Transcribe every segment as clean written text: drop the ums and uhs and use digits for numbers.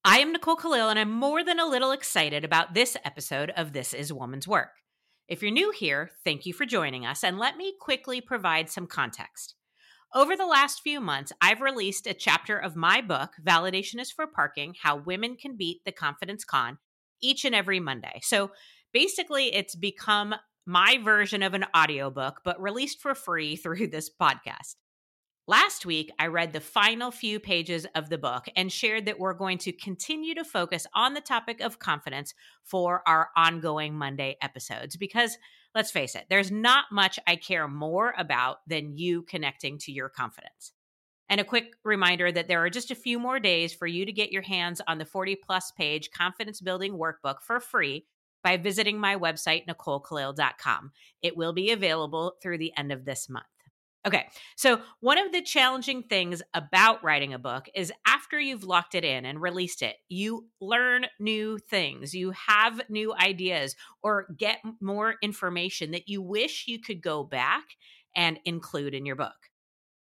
I am Nicole Khalil, and I'm more than a little excited about this episode of This is Woman's Work. If you're new here, thank you for joining us, and let me quickly provide some context. Over the last few months, I've released a chapter of my book, Validation is for Parking: How Women Can Beat the Confidence Con, each and every Monday. So basically, it's become my version of an audiobook, but released for free through this podcast. Last week, I read the final few pages of the book and shared that we're going to continue to focus on the topic of confidence for our ongoing Monday episodes because, let's face it, there's not much I care more about than you connecting to your confidence. And a quick reminder that there are just a few more days for you to get your hands on the 40-plus page confidence building workbook for free by visiting my website, NicoleKhalil.com. It will be available through the end of this month. Okay, so one of the challenging things about writing a book is after you've locked it in and released it, you learn new things, you have new ideas, or get more information that you wish you could go back and include in your book.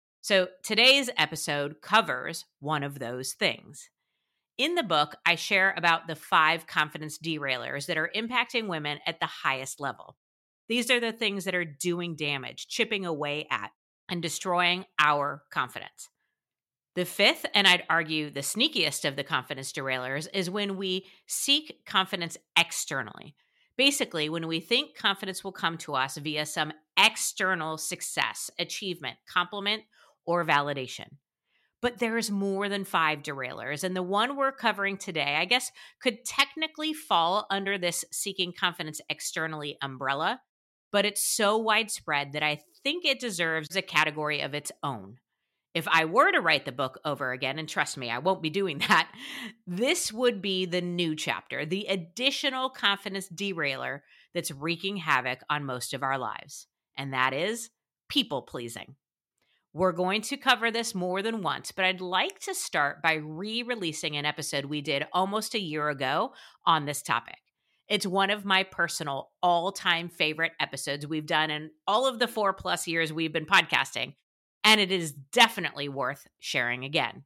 So today's episode covers one of those things. In the book, I share about the 5 confidence derailers that are impacting women at the highest level. These are the things that are doing damage, chipping away at, and destroying our confidence. The 5th, and I'd argue the sneakiest of the confidence derailers, is when we seek confidence externally. Basically, when we think confidence will come to us via some external success, achievement, compliment, or validation. But there's more than 5 derailers, and the one we're covering today, I guess, could technically fall under this seeking confidence externally umbrella, but it's so widespread that I think it deserves a category of its own. If I were to write the book over again, and trust me, I won't be doing that, this would be the new chapter, the additional confidence derailer that's wreaking havoc on most of our lives, and that is people pleasing. We're going to cover this more than once, but I'd like to start by re-releasing an episode we did almost a year ago on this topic. It's one of my personal all-time favorite episodes we've done in all of the 4+ years we've been podcasting, and it is definitely worth sharing again.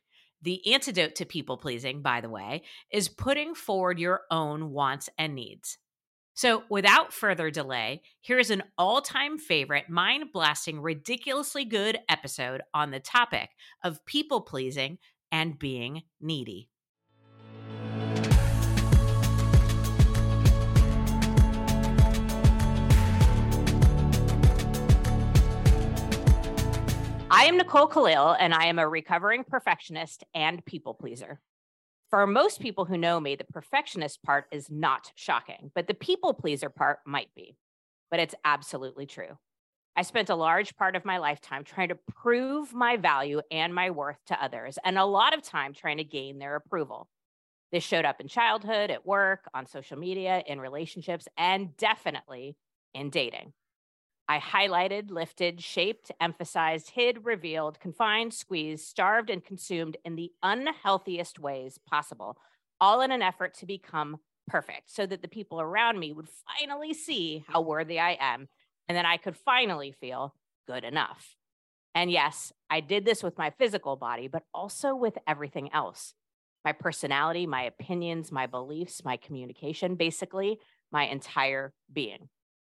The antidote to people-pleasing, by the way, is putting forward your own wants and needs. So without further delay, here's an all-time favorite, mind-blasting, ridiculously good episode on the topic of people-pleasing and being needy. I am Nicole Khalil, and I am a recovering perfectionist and people pleaser. For most people who know me, the perfectionist part is not shocking, but the people pleaser part might be. But it's absolutely true. I spent a large part of my lifetime trying to prove my value and my worth to others, and a lot of time trying to gain their approval. This showed up in childhood, at work, on social media, in relationships, and definitely in dating. I highlighted, lifted, shaped, emphasized, hid, revealed, confined, squeezed, starved, and consumed in the unhealthiest ways possible, all in an effort to become perfect so that the people around me would finally see how worthy I am, and then I could finally feel good enough. And yes, I did this with my physical body, but also with everything else. My personality, my opinions, my beliefs, my communication, basically my entire being.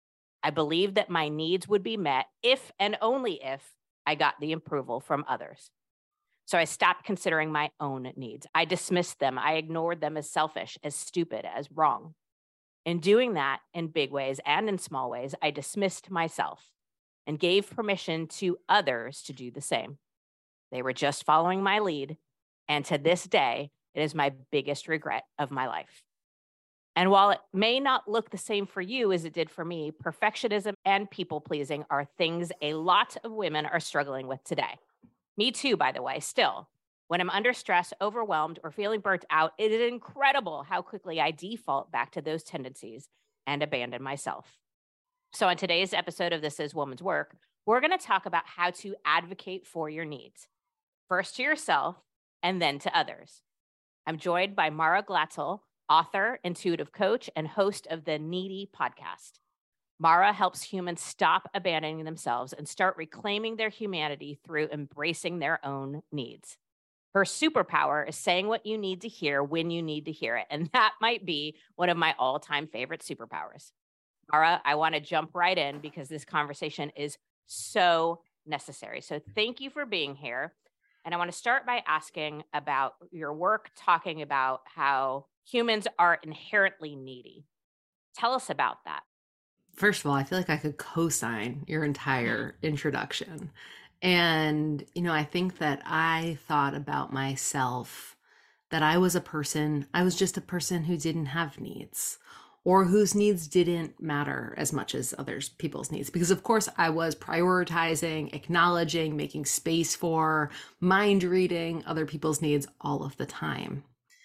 I believed that my needs would be met if and only if I got the approval from others. So I stopped considering my own needs. I dismissed them. I ignored them as selfish, as stupid, as wrong. In doing that in big ways and in small ways, I dismissed myself and gave permission to others to do the same. They were just following my lead. And to this day, it is my biggest regret of my life. And while it may not look the same for you as it did for me, perfectionism and people-pleasing are things a lot of women are struggling with today. Me too, by the way, still. When I'm under stress, overwhelmed, or feeling burnt out, it is incredible how quickly I default back to those tendencies and abandon myself. So on today's episode of This is Woman's Work, we're going to talk about how to advocate for your needs, first to yourself and then to others. I'm joined by Mara Glatzel, author, intuitive coach, and host of the Needy podcast. Mara helps humans stop abandoning themselves and start reclaiming their humanity through embracing their own needs. Her superpower is saying what you need to hear when you need to hear it. And that might be one of my all-time favorite superpowers. Mara, I want to jump right in because this conversation is so necessary. So thank you for being here. And I want to start by asking about your work, talking about how humans are inherently needy. Tell us about that. First of all, I feel like I could co-sign your entire introduction. And, I think that I thought about myself that I was just a person who didn't have needs or whose needs didn't matter as much as others people's needs. Because of course I was prioritizing, acknowledging, making space for, mind reading other people's needs all of the time.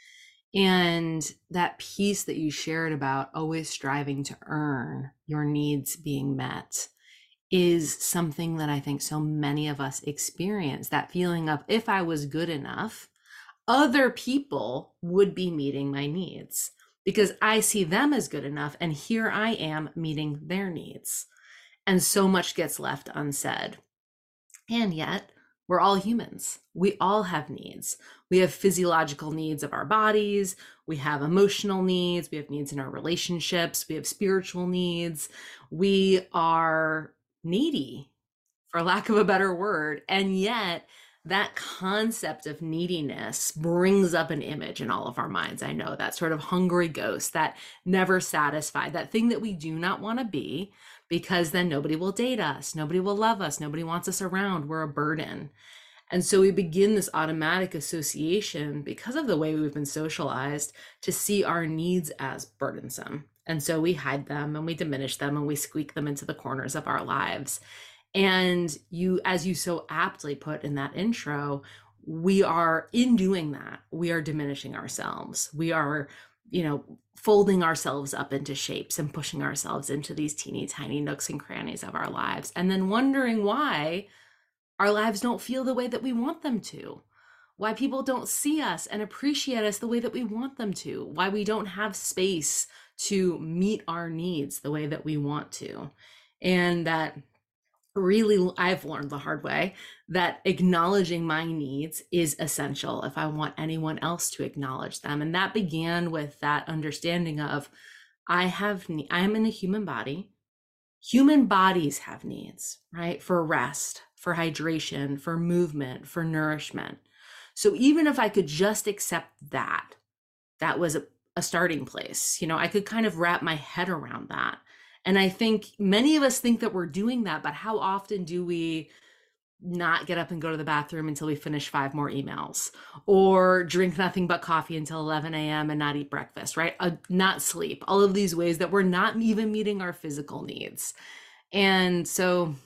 And that piece that you shared about always striving to earn your needs being met is something that I think so many of us experience, that feeling of if I was good enough, other people would be meeting my needs because I see them as good enough. And here I am meeting their needs. And so much gets left unsaid. And yet, we're all humans. We all have needs. We have physiological needs of our bodies. We have emotional needs. We have needs in our relationships. We have spiritual needs. We are needy, for lack of a better word. And yet, that concept of neediness brings up an image in all of our minds. I know that sort of hungry ghost, that never satisfied, that thing that we do not want to be, because then nobody will date us, nobody will love us, nobody wants us around, we're a burden. And so we begin this automatic association, because of the way we've been socialized, to see our needs as burdensome. And so we hide them and we diminish them and we squeak them into the corners of our lives. And as you so aptly put in that intro, we are, in doing that, we are diminishing ourselves. We are, folding ourselves up into shapes and pushing ourselves into these teeny tiny nooks and crannies of our lives. And then wondering why our lives don't feel the way that we want them to. Why people don't see us and appreciate us the way that we want them to. Why we don't have space to meet our needs the way that we want to. And that really, I've learned the hard way that acknowledging my needs is essential if I want anyone else to acknowledge them. And that began with that understanding of I'm in a human body. Human bodies have needs, right? For rest, for hydration, for movement, for nourishment. So even if I could just accept that was a starting place. I could kind of wrap my head around that. And I think many of us think that we're doing that, but how often do we not get up and go to the bathroom until we finish 5 more emails, or drink nothing but coffee until 11 a.m. and not eat breakfast, right? Not sleep, all of these ways that we're not even meeting our physical needs. And so,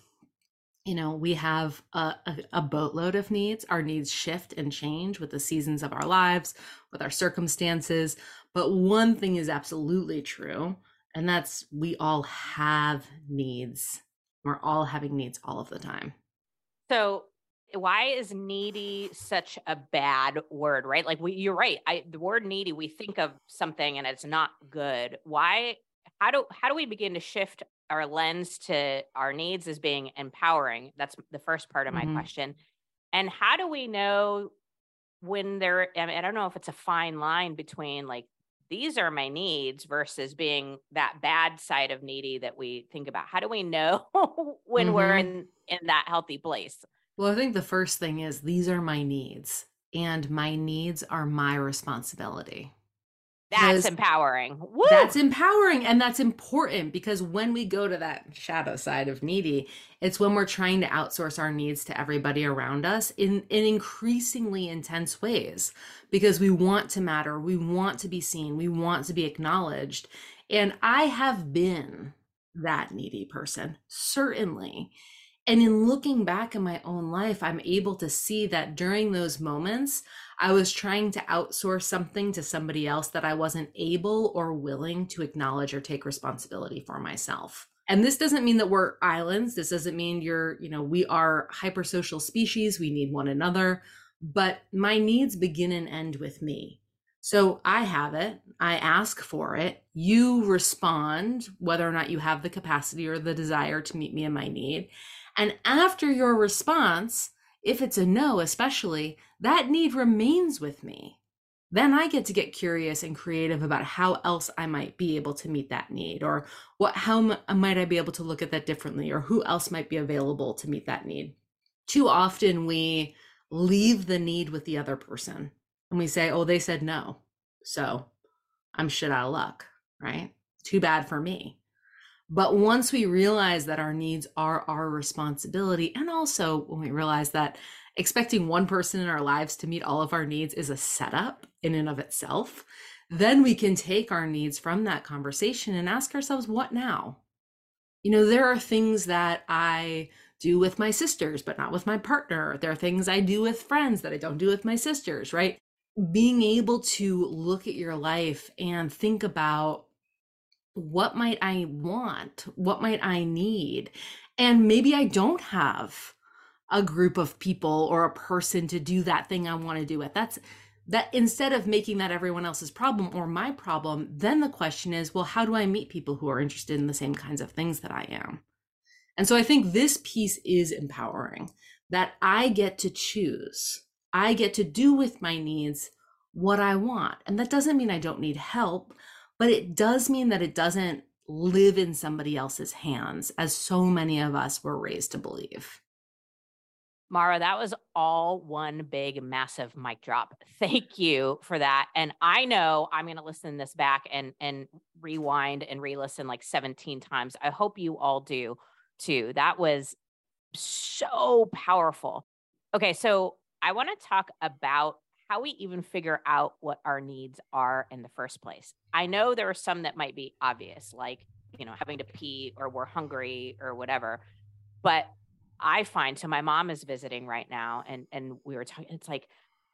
we have a boatload of needs. Our needs shift and change with the seasons of our lives, with our circumstances. But one thing is absolutely true. And that's, we all have needs. We're all having needs all of the time. So why is needy such a bad word, right? Like you're right. The word needy, we think of something and it's not good. How do we begin to shift our lens to our needs as being empowering? That's the first part of my question. And how do we know when I don't know if it's a fine line between like, these are my needs versus being that bad side of needy that we think about. How do we know when we're in that healthy place? Well, I think the first thing is these are my needs, and my needs are my responsibility. That's empowering. Woo! That's empowering. And that's important, because when we go to that shadow side of needy, it's when we're trying to outsource our needs to everybody around us in increasingly intense ways, because we want to matter. We want to be seen. We want to be acknowledged. And I have been that needy person, certainly. And in looking back in my own life, I'm able to see that during those moments, I was trying to outsource something to somebody else that I wasn't able or willing to acknowledge or take responsibility for myself. And this doesn't mean that we're islands. This doesn't mean we are hypersocial species. We need one another. But my needs begin and end with me. So I have it. I ask for it. You respond, whether or not you have the capacity or the desire to meet me in my need. And after your response, If it's a no, especially, that need remains with me. Then I get to get curious and creative about how else I might be able to meet that need, or how might I be able to look at that differently, or who else might be available to meet that need. Too often we leave the need with the other person and we say, oh, they said no, so I'm shit out of luck, right? Too bad for me. But once we realize that our needs are our responsibility, and also when we realize that expecting one person in our lives to meet all of our needs is a setup in and of itself, then we can take our needs from that conversation and ask ourselves, what now? There are things that I do with my sisters, but not with my partner. There are things I do with friends that I don't do with my sisters, right? Being able to look at your life and think about, what might I want? What might I need? And maybe I don't have a group of people or a person to do that thing I want to do with. That instead of making that everyone else's problem or my problem, then the question is, well, how do I meet people who are interested in the same kinds of things that I am? And so I think this piece is empowering, that I get to choose. I get to do with my needs what I want. And that doesn't mean I don't need help, but it does mean that it doesn't live in somebody else's hands, as so many of us were raised to believe. Mara, that was all one big, massive mic drop. Thank you for that. And I know I'm going to listen this back and rewind and re-listen like 17 times. I hope you all do too. That was so powerful. Okay, so I want to talk about how we even figure out what our needs are in the first place. I know there are some that might be obvious, like, having to pee or we're hungry or whatever. But I find, so my mom is visiting right now, and we were talking, it's like,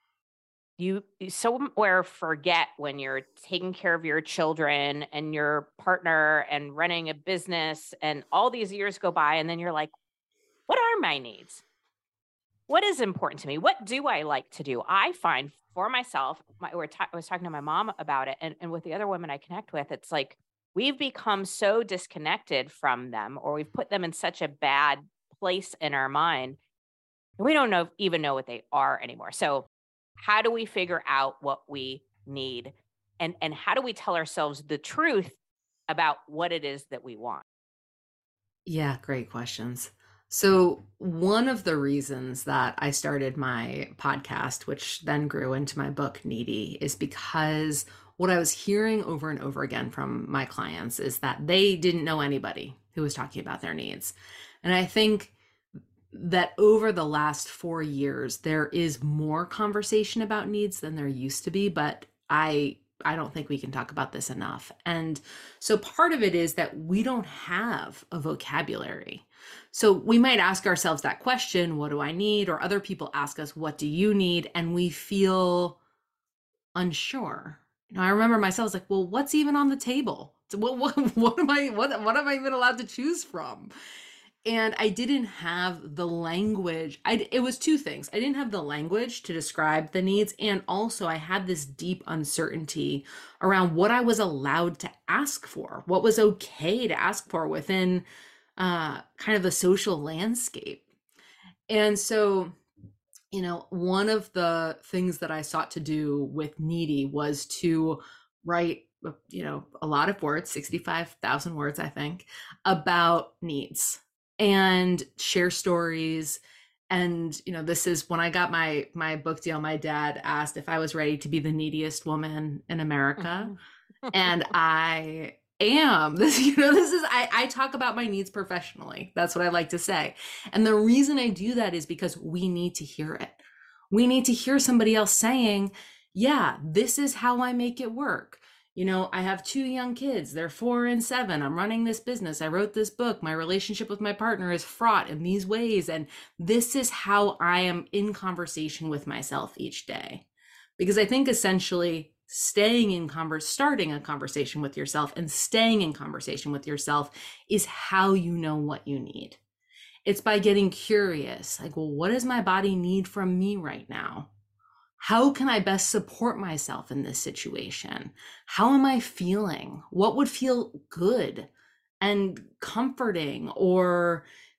you somewhere forget when you're taking care of your children and your partner and running a business, and all these years go by, and then you're like, what are my needs? What is important to me? What do I like to do? I find for myself, I was talking to my mom about it, and with the other women I connect with, it's like we've become so disconnected from them, or we've put them in such a bad place in our mind, we don't even know what they are anymore. So how do we figure out what we need? And how do we tell ourselves the truth about what it is that we want? Yeah, great questions. So one of the reasons that I started my podcast, which then grew into my book, Needy, is because what I was hearing over and over again from my clients is that they didn't know anybody who was talking about their needs. And I think that over the last 4 years, there is more conversation about needs than there used to be, but I don't think we can talk about this enough. And so part of it is that we don't have a vocabulary. So we might ask ourselves that question, what do I need? Or other people ask us, what do you need? And we feel unsure. I remember myself like, well, what's even on the table? What am I even allowed to choose from? And I didn't have the language. It was two things. I didn't have the language to describe the needs. And also I had this deep uncertainty around what I was allowed to ask for, what was okay to ask for within kind of the social landscape. And so, one of the things that I sought to do with Needy was to write, a lot of words, 65,000 words, I think, about needs, and share stories. And this is when I got my book deal, my dad asked if I was ready to be the neediest woman in America. And I am. I talk about my needs professionally. That's what I like to say. And the reason I do that is because we need to hear it. We need to hear somebody else saying, yeah, this is how I make it work. I have 2 young kids. They're 4 and 7. I'm running this business. I wrote this book. My relationship with my partner is fraught in these ways. And this is how I am in conversation with myself each day. Because I think essentially starting a conversation with yourself and staying in conversation with yourself is how you know what you need. It's by getting curious, like, well, what does my body need from me right now? How can I best support myself in this situation? How am I feeling? What would feel good and comforting? Or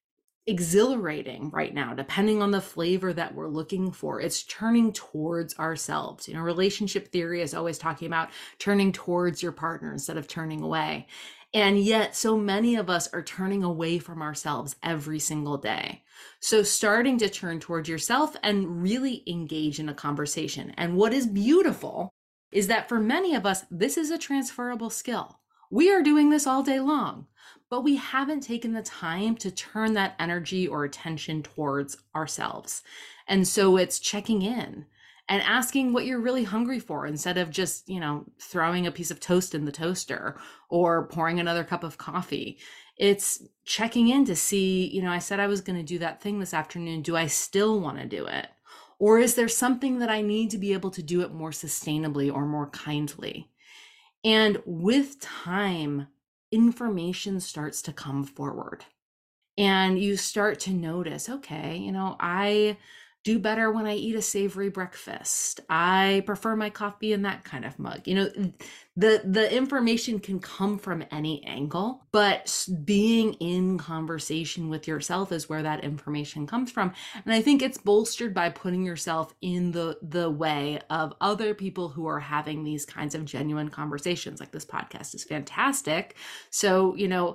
exhilarating right now, depending on the flavor that we're looking for. It's turning towards ourselves. Relationship theory is always talking about turning towards your partner instead of turning away. And yet, so many of us are turning away from ourselves every single day. So, starting to turn towards yourself and really engage in a conversation. And what is beautiful is that for many of us, this is a transferable skill. We are doing this all day long, but we haven't taken the time to turn that energy or attention towards ourselves. And so it's checking in and asking what you're really hungry for instead of just, throwing a piece of toast in the toaster or pouring another cup of coffee. It's checking in to see, I said I was going to do that thing this afternoon. Do I still want to do it? Or is there something that I need to be able to do it more sustainably or more kindly? And with time, information starts to come forward. And you start to notice, okay, I do better when I eat a savory breakfast. I prefer my coffee in that kind of mug. The information can come from any angle, but being in conversation with yourself is where that information comes from. And I think it's bolstered by putting yourself in the way of other people who are having these kinds of genuine conversations. Like, this podcast is fantastic. So,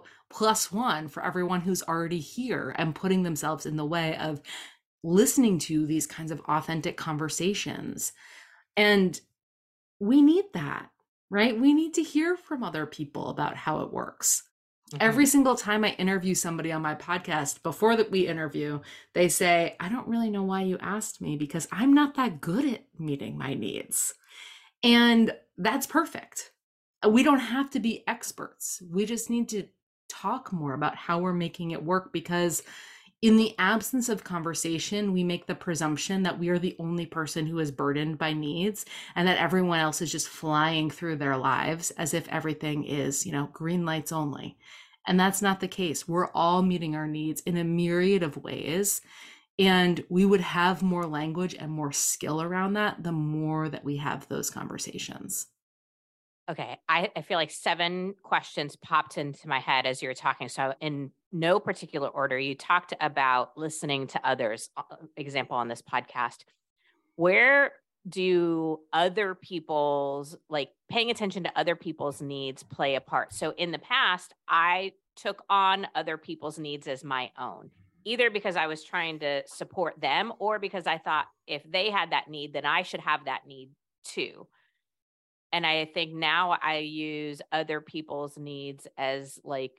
+1 for everyone who's already here and putting themselves in the way of listening to these kinds of authentic conversations. And we need that, right? We need to hear from other people about how it works. Mm-hmm. Every single time I interview somebody on my podcast, before that we interview, they say, I don't really know why you asked me because I'm not that good at meeting my needs. And that's perfect. We don't have to be experts. We just need to talk more about how we're making it work, because in the absence of conversation, we make the presumption that we are the only person who is burdened by needs and that everyone else is just flying through their lives as if everything is, green lights only. And that's not the case. We're all meeting our needs in a myriad of ways. And we would have more language and more skill around that the more that we have those conversations. Okay. I feel like 7 questions popped into my head as you were talking. So in no particular order, you talked about listening to others, example on this podcast. Where do other people's, paying attention to other people's needs play a part? So in the past, I took on other people's needs as my own, either because I was trying to support them or because I thought if they had that need, then I should have that need too. And I think now I use other people's needs as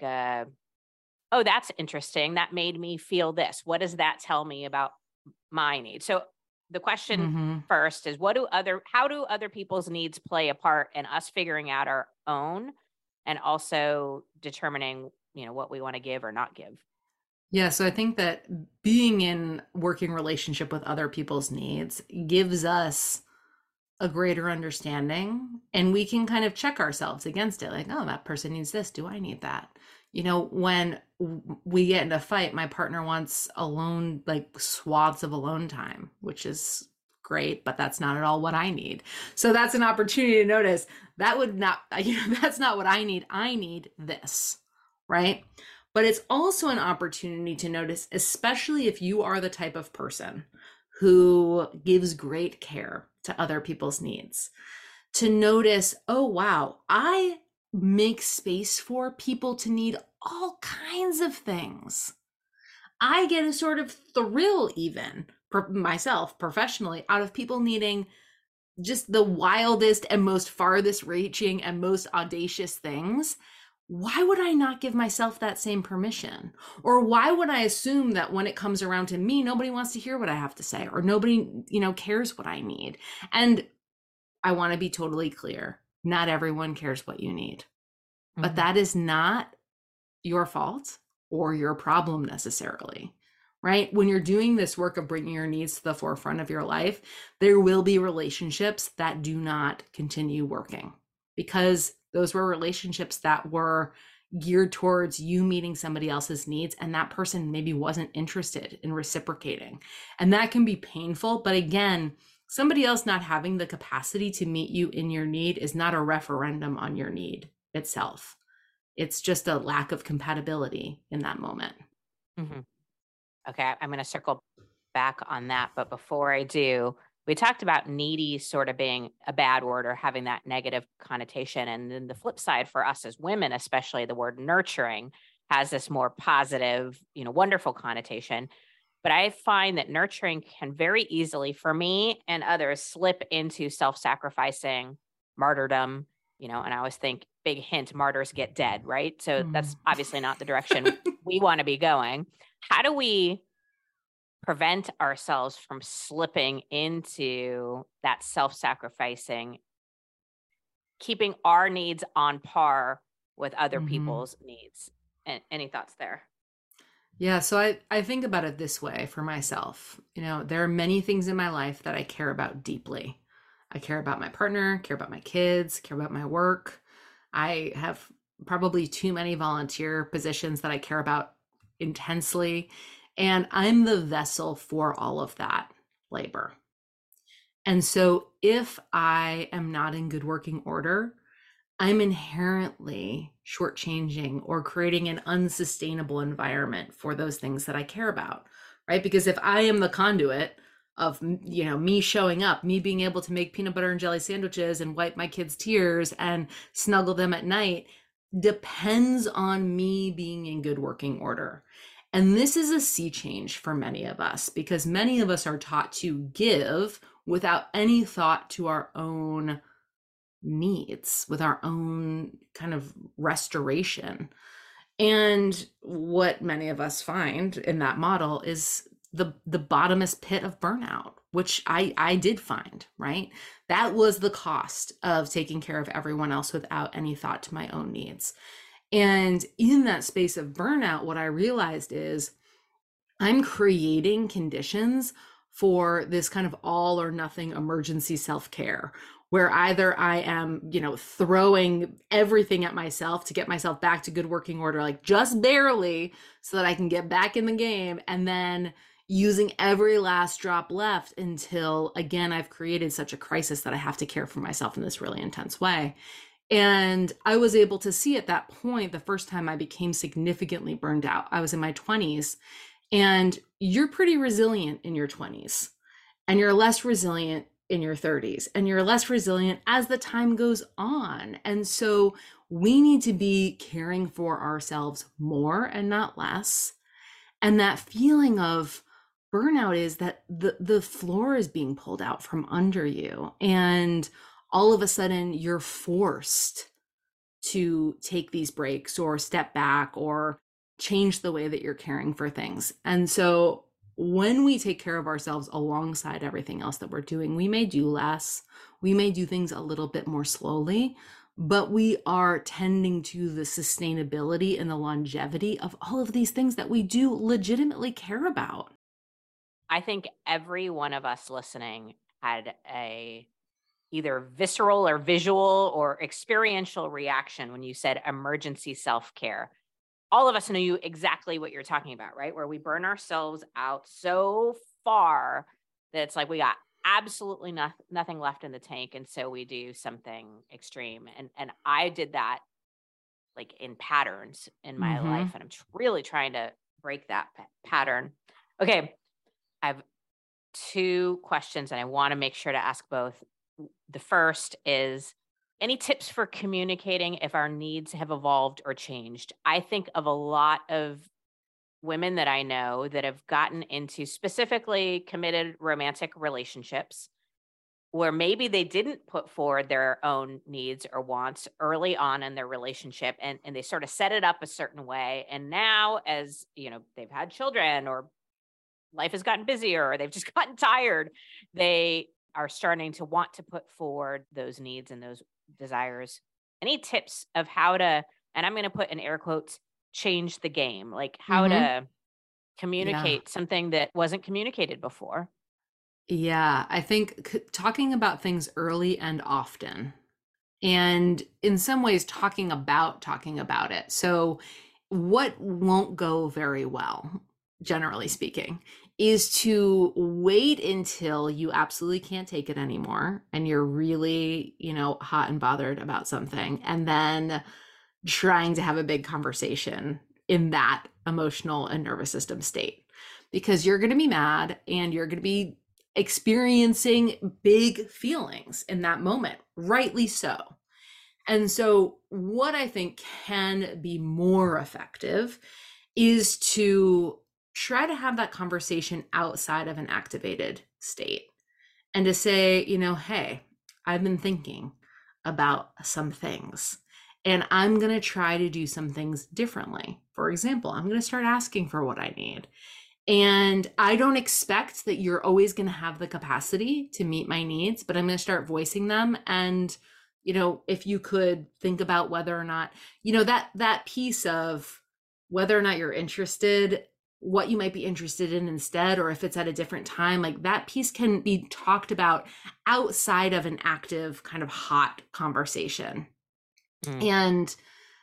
oh, that's interesting. That made me feel this. What does that tell me about my needs? So the question first is, how do other people's needs play a part in us figuring out our own and also determining, what we want to give or not give? Yeah, so I think that being in working relationship with other people's needs gives us a greater understanding, and we can kind of check ourselves against it. Like, oh, that person needs this. Do I need that? When we get in a fight, my partner wants alone, swaths of alone time, which is great, but that's not at all what I need. So that's an opportunity to notice that would not, that's not what I need. I need this, right? But it's also an opportunity to notice, especially if you are the type of person who gives great care to other people's needs, to notice, oh, wow, I make space for people to need all kinds of things. I get a sort of thrill, even myself professionally, out of people needing just the wildest and most farthest reaching and most audacious things. Why would I not give myself that same permission? Or why would I assume that when it comes around to me, nobody wants to hear what I have to say, or nobody, cares what I need? And I want to be totally clear. Not everyone cares what you need, but that is not your fault or your problem necessarily, right? When you're doing this work of bringing your needs to the forefront of your life, there will be relationships that do not continue working, because those were relationships that were geared towards you meeting somebody else's needs, and that person maybe wasn't interested in reciprocating. And that can be painful. But again, somebody else not having the capacity to meet you in your need is not a referendum on your need itself. It's just a lack of compatibility in that moment. Mm-hmm. Okay, I'm going to circle back on that. But before I do, we talked about needy sort of being a bad word or having that negative connotation. And then the flip side for us as women, especially the word nurturing, has this more positive, wonderful connotation. But I find that nurturing can very easily, for me and others, slip into self sacrificing, martyrdom, and I always think, big hint, martyrs get dead, right? So Mm. that's obviously not the direction we want to be going. How do we prevent ourselves from slipping into that self-sacrificing, keeping our needs on par with other Mhm. people's needs? Any thoughts there? Yeah, so I think about it this way for myself. There are many things in my life that I care about deeply. I care about my partner, care about my kids, care about my work. I have probably too many volunteer positions that I care about intensely, and I'm the vessel for all of that labor. And so if I am not in good working order, I'm inherently shortchanging or creating an unsustainable environment for those things that I care about, right? Because if I am the conduit of, me showing up, me being able to make peanut butter and jelly sandwiches and wipe my kids' tears and snuggle them at night, depends on me being in good working order. And this is a sea change for many of us because many of us are taught to give without any thought to our own needs, with our own kind of restoration. And what many of us find in that model is the bottomest pit of burnout, which I did find, right? That was the cost of taking care of everyone else without any thought to my own needs. And in that space of burnout, what I realized is I'm creating conditions for this kind of all or nothing emergency self-care where either I am, throwing everything at myself to get myself back to good working order, like just barely so that I can get back in the game, and then using every last drop left until, again, I've created such a crisis that I have to care for myself in this really intense way. And I was able to see at that point, the first time I became significantly burned out, I was in my 20s. And you're pretty resilient in your 20s, and you're less resilient in your 30s, and you're less resilient as the time goes on. And so we need to be caring for ourselves more and not less. And that feeling of burnout is that the floor is being pulled out from under you. And all of a sudden, you're forced to take these breaks or step back or change the way that you're caring for things. And so when we take care of ourselves alongside everything else that we're doing, we may do less, we may do things a little bit more slowly, but we are tending to the sustainability and the longevity of all of these things that we do legitimately care about. I think every one of us listening had a either visceral or visual or experiential reaction when you said emergency self-care. All of us knew exactly what you're talking about, right? Where we burn ourselves out so far that it's like we got absolutely nothing left in the tank. And so we do something extreme. And I did that like in patterns in my life. Mm-hmm. And I'm really trying to break that pattern. Okay. I have two questions and I want to make sure to ask both. The first is, any tips for communicating if our needs have evolved or changed? I think of a lot of women that I know that have gotten into specifically committed romantic relationships where maybe they didn't put forward their own needs or wants early on in their relationship, and they sort of set it up a certain way. And now, as they've had children or life has gotten busier or they've just gotten tired, they are starting to want to put forward those needs and those desires. Any tips of how to, and I'm going to put in air quotes, change the game, like how Mm-hmm. to Yeah. communicate something that wasn't communicated before? Yeah. I think talking about things early and often, and in some ways talking about it. So what won't go very well, generally speaking, is to wait until you absolutely can't take it anymore and you're really, hot and bothered about something, and then trying to have a big conversation in that emotional and nervous system state. because you're going to be mad and you're going to be experiencing big feelings in that moment, rightly so. And so, what I think can be more effective is to try to have that conversation outside of an activated state and to say, hey, I've been thinking about some things and I'm going to try to do some things differently. For example, I'm going to start asking for what I need. And I don't expect that you're always going to have the capacity to meet my needs, but I'm going to start voicing them. And, if you could think about whether or not, that piece of whether or not you're interested, what you might be interested in instead, or if it's at a different time, like that piece can be talked about outside of an active kind of hot conversation. And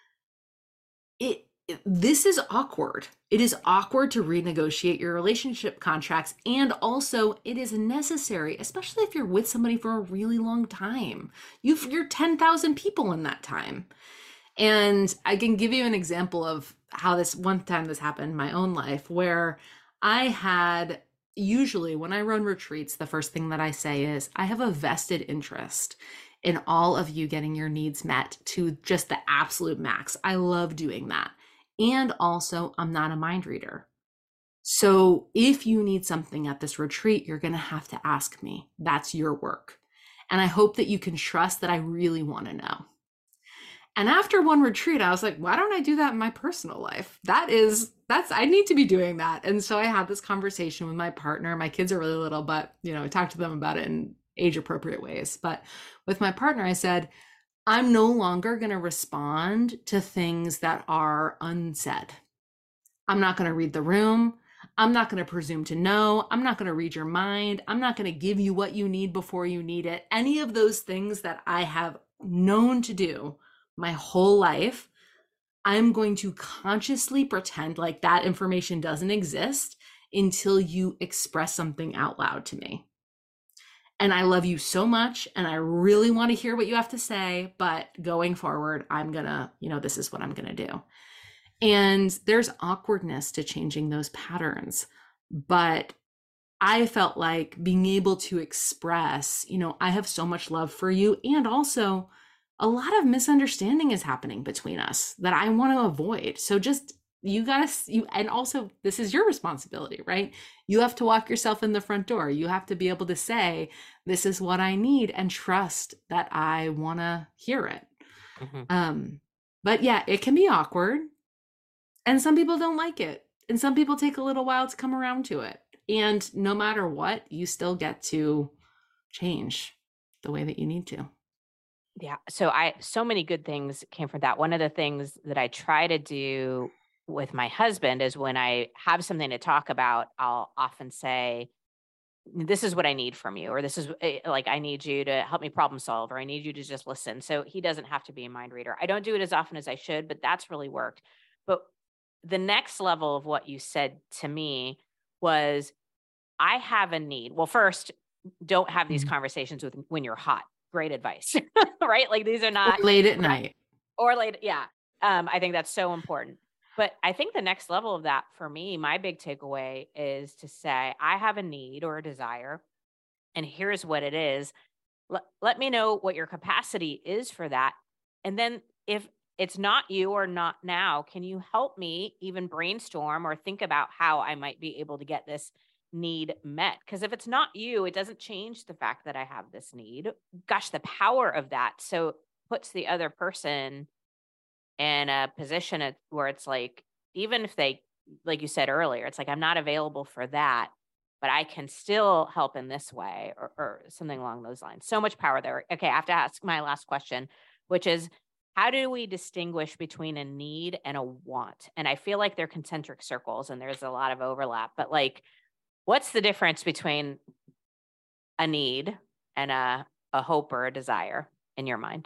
this is awkward. It is awkward to renegotiate your relationship contracts. And also it is necessary, especially if you're with somebody for a really long time. You're 10,000 people in that time. And I can give you an example of how this happened in my own life, where I had, usually when I run retreats, the first thing that I say is, I have a vested interest in all of you getting your needs met to just the absolute max. I love doing that. And also, I'm not a mind reader. So if you need something at this retreat, you're going to have to ask me. That's your work. And I hope that you can trust that I really want to know. And after one retreat, I was like, why don't I do that in my personal life? I need to be doing that. And so I had this conversation with my partner. My kids are really little, but, I talked to them about it in age appropriate ways. But with my partner, I said, I'm no longer going to respond to things that are unsaid. I'm not going to read the room. I'm not going to presume to know. I'm not going to read your mind. I'm not going to give you what you need before you need it. Any of those things that I have known to do my whole life, I'm going to consciously pretend like that information doesn't exist until you express something out loud to me. And I love you so much, and I really want to hear what you have to say, but going forward, I'm gonna, this is what I'm gonna do. And there's awkwardness to changing those patterns. But I felt like being able to express, I have so much love for you. And also a lot of misunderstanding is happening between us that I want to avoid. So just, and also this is your responsibility, right? You have to walk yourself in the front door. You have to be able to say, this is what I need, and trust that I want to hear it. But yeah, it can be awkward, and some people don't like it, and some people take a little while to come around to it. And no matter what, you still get to change the way that you need to. Yeah. So many good things came from that. One of the things that I try to do with my husband is when I have something to talk about, I'll often say, this is what I need from you, or this is like, I need you to help me problem solve, or I need you to just listen. So he doesn't have to be a mind reader. I don't do it as often as I should, but that's really worked. But the next level of what you said to me was, I have a need. Well, first, don't have these conversations when you're hot. Great advice, right? Like, these are not or late at night or late. Yeah. I think that's so important. But I think the next level of that for me, my big takeaway is to say, I have a need or a desire, and here's what it is. Let me know what your capacity is for that. And then if it's not you or not now, can you help me even brainstorm or think about how I might be able to get this need met? Because if it's not you, it doesn't change the fact that I have this need. Gosh, the power of that. So puts the other person in a position where it's like, even if they, like you said earlier, it's like, I'm not available for that, but I can still help in this way, or something along those lines. So much power there. Okay, I have to ask my last question, which is, how do we distinguish between a need and a want? And I feel like they're concentric circles and there's a lot of overlap, but like, what's the difference between a need and a hope or a desire in your mind?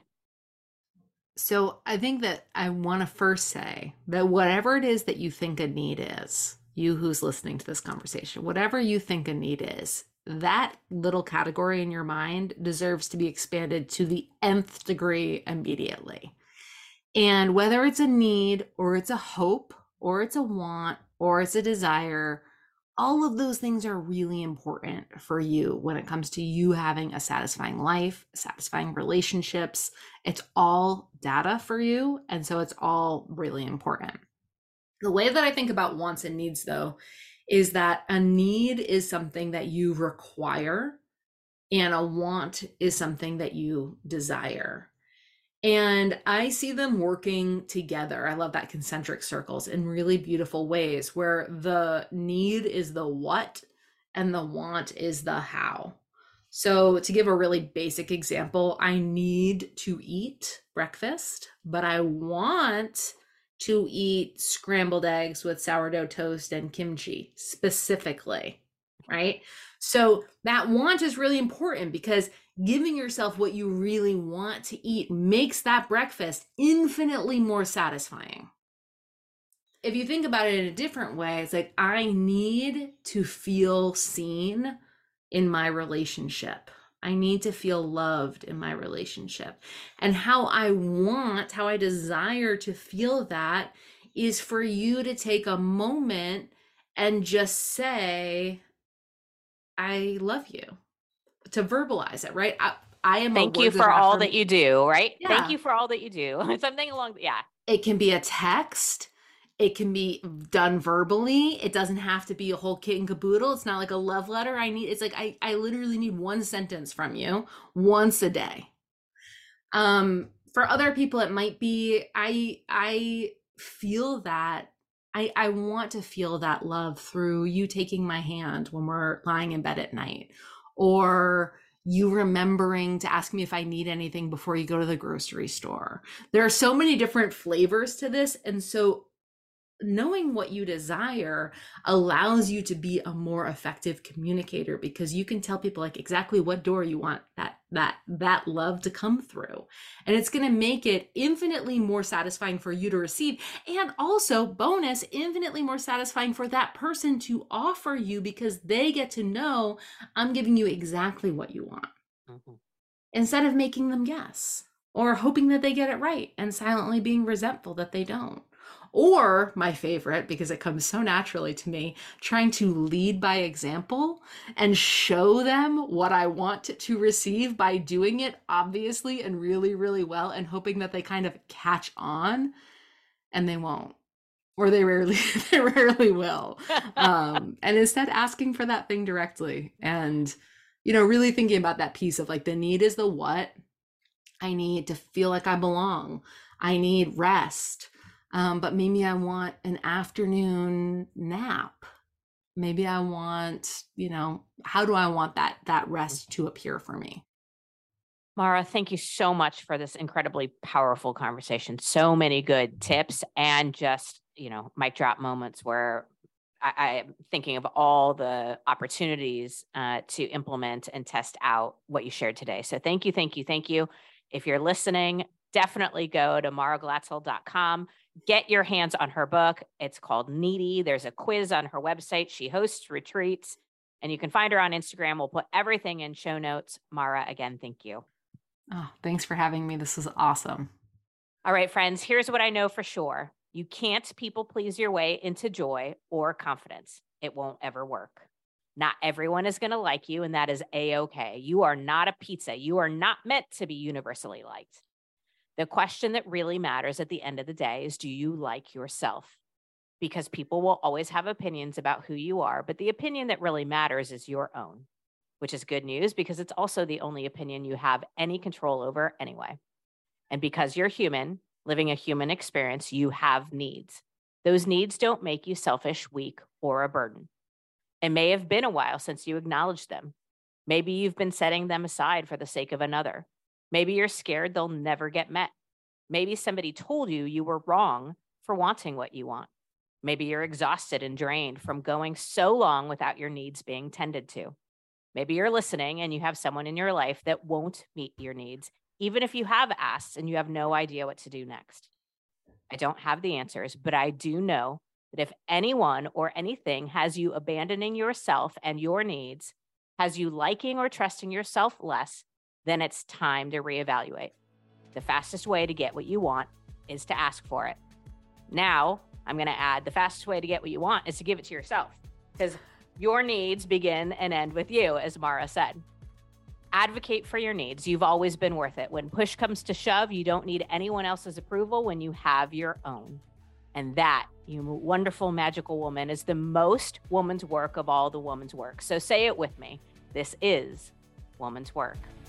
So I think that I want to first say that whatever it is that you think a need is, you who's listening to this conversation, whatever you think a need is, that little category in your mind deserves to be expanded to the nth degree immediately. And whether it's a need or it's a hope or it's a want or it's a desire, All of those things are really important for you when it comes to you having a satisfying life, satisfying relationships. It's all data for you. And so it's all really important. The way that I think about wants and needs, though, is that a need is something that you require, and a want is something that you desire. And I see them working together. I love that concentric circles in really beautiful ways where the need is the what and the want is the how. So, to give a really basic example, I need to eat breakfast, but I want to eat scrambled eggs with sourdough toast and kimchi specifically, right? So, that want is really important because giving yourself what you really want to eat makes that breakfast infinitely more satisfying. If you think about it in a different way, it's like, I need to feel seen in my relationship. I need to feel loved in my relationship. And how I desire to feel that is for you to take a moment and just say, I love you. To verbalize it, right? I am. Thank you for all that you do, right? Yeah. Thank you for all that you do. Something along, yeah. It can be a text. It can be done verbally. It doesn't have to be a whole kit and caboodle. It's not like a love letter. It's like I literally need one sentence from you once a day. For other people, it might be I feel that I want to feel that love through you taking my hand when we're lying in bed at night, or you remembering to ask me if I need anything before you go to the grocery store. There are so many different flavors to this. And so knowing what you desire allows you to be a more effective communicator, because you can tell people like exactly what door you want that love to come through. And it's going to make it infinitely more satisfying for you to receive, and also bonus, infinitely more satisfying for that person to offer you, because they get to know I'm giving you exactly what you want, instead of making them guess or hoping that they get it right and silently being resentful that they don't. Or my favorite, because it comes so naturally to me, trying to lead by example and show them what I want to receive by doing it obviously and really, really well, and hoping that they kind of catch on, and they won't, or they rarely will. And instead asking for that thing directly, and, really thinking about that piece of like, the need is the what. I need to feel like I belong. I need rest. But maybe I want an afternoon nap. Maybe I want, how do I want that rest to appear for me? Mara, thank you so much for this incredibly powerful conversation. So many good tips and just, mic drop moments where I'm thinking of all the opportunities to implement and test out what you shared today. So thank you, thank you, thank you. If you're listening, definitely go to maraglatzel.com. Get your hands on her book. It's called Needy. There's a quiz on her website. She hosts retreats, and you can find her on Instagram. We'll put everything in show notes. Mara, again, thank you. Oh, thanks for having me. This was awesome. All right, friends, here's what I know for sure. You can't people please your way into joy or confidence. It won't ever work. Not everyone is going to like you, and that is A-okay. You are not a pizza. You are not meant to be universally liked. The question that really matters at the end of the day is, do you like yourself? Because people will always have opinions about who you are, but the opinion that really matters is your own, which is good news because it's also the only opinion you have any control over anyway. And because you're human, living a human experience, you have needs. Those needs don't make you selfish, weak, or a burden. It may have been a while since you acknowledged them. Maybe you've been setting them aside for the sake of another. Maybe you're scared they'll never get met. Maybe somebody told you you were wrong for wanting what you want. Maybe you're exhausted and drained from going so long without your needs being tended to. Maybe you're listening and you have someone in your life that won't meet your needs, even if you have asked and you have no idea what to do next. I don't have the answers, but I do know that if anyone or anything has you abandoning yourself and your needs, has you liking or trusting yourself less, then it's time to reevaluate. The fastest way to get what you want is to ask for it. Now, I'm going to add the fastest way to get what you want is to give it to yourself. Because Your needs begin and end with you, as Mara said. Advocate for your needs. You've always been worth it. When push comes to shove, you don't need anyone else's approval when you have your own. And that, you wonderful, magical woman, is the most woman's work of all the woman's work. So say it with me. This is woman's work.